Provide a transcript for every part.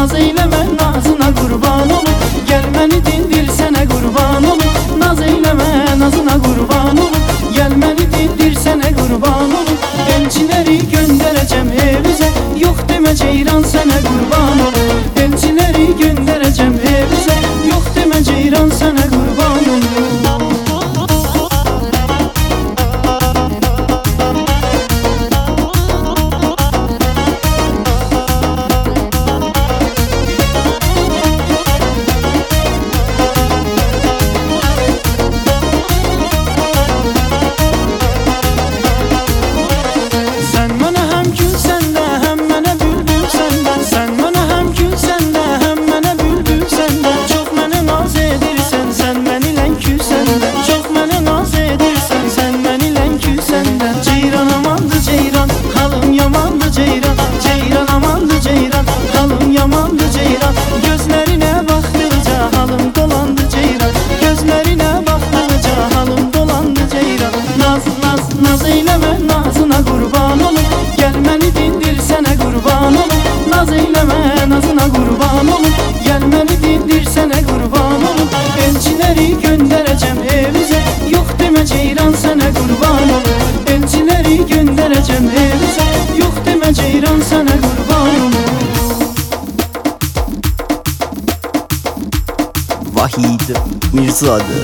naz eyleme, nazına kurban olum. Gel beni dindirsene kurban olum. Naz eyleme, nazına kurban olum. Gel beni dindirsene kurban olum. Elçileri göndereceğim evimize, yok deme ceyran sana kurban olum. Elçileri göndereceğim evimize, yok deme ceyran sana kurban olum. Naz eyleme, nazına kurban olum. Gel beni dindirsene kurban olum. Naz eyleme, nazına kurban olum. Gel beni dindirsene kurban olum. Elçileri göndereceğim evimize, yok deme ceyran sana kurban olum. Elçileri göndereceğim evimize, yok deme ceyran sana kurban olum. Vahid Mirzade.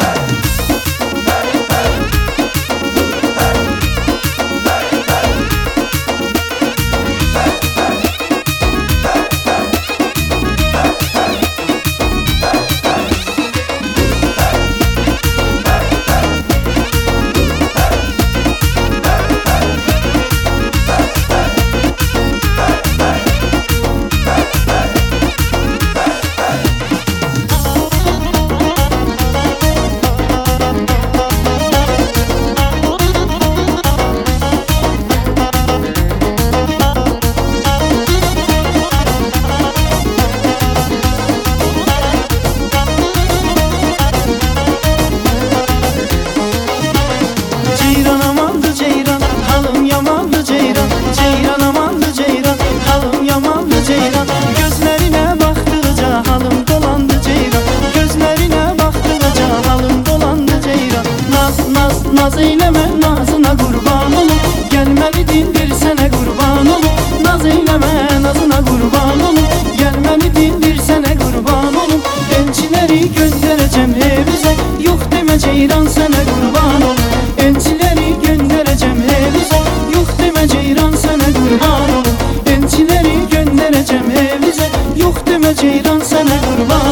Gözlerine baktıkça halım dolandı ceyran. Gözlerine baktıkça halım dolandı ceyran. Naz eyleme, nazına kurban olum. Gel beni dindirsene kurban olum. Naz eyleme, nazına kurban olum. Gel beni dindirsene kurban olum. Elçileri göndereceğim evimize, yok deme ceyran sana kurban olum. Elçileri göndereceğim evimize, yok deme ceyran sana kurban olum. Elçileri göndereceğim evimize, yok deme ceyran sana kurban.